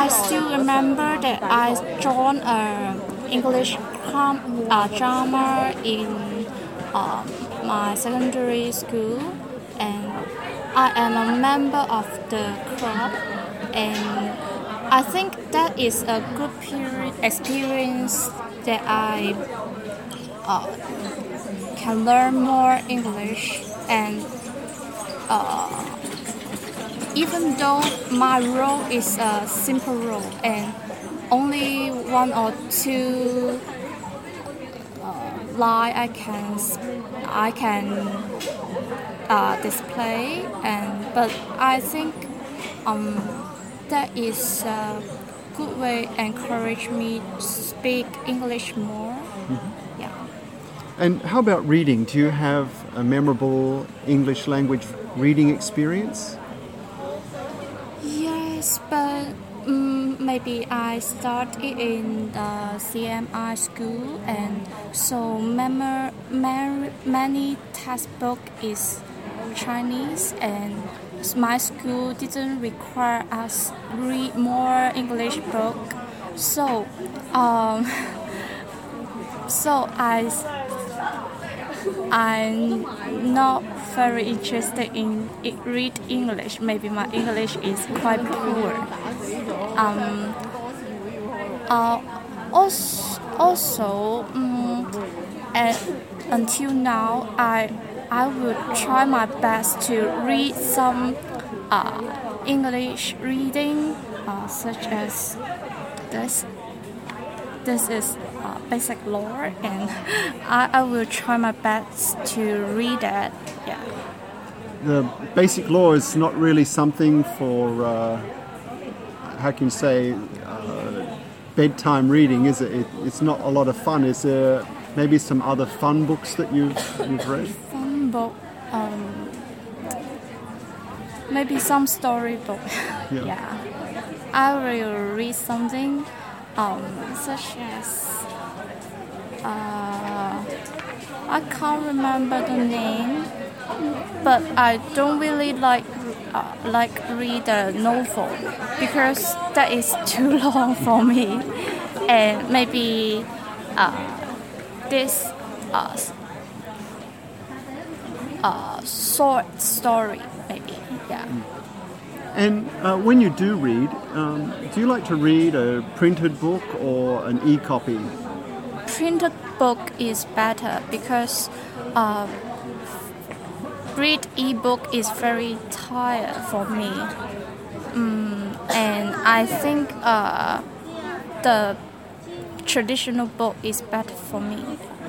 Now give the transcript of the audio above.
I still remember that I joined a English drama in my secondary school, and I am a member of the club, and I think that is a good experience that I can learn more English. And even though my role is a simple role and only one or two line I can display, but I think that is a good way to encourage me to speak English more. Mm-hmm. Yeah. And how about reading? Do you have a memorable English language reading experience? Yes, but maybe I started in the CMI school, and so many textbook is Chinese, and my school didn't require us read more English book, so so I'm not very interested in read English. Maybe my English is quite poor. Also, until now, I would try my best to read some English reading, such as this. This is basic law, and I will try my best to read it. Yeah. The basic law is not really something for, how can you say, bedtime reading, is it? It's not a lot of fun. Is there maybe some other fun books that you've read? Fun book, maybe some storybook. Yeah. I will read something such as I can't remember the name, but I don't really like read a novel because that is too long for me, and maybe this short story maybe. Yeah. And when you do read, do you like to read a printed book or an e-copy? Printed book is better because read e-book is very tired for me, and I think the traditional book is better for me.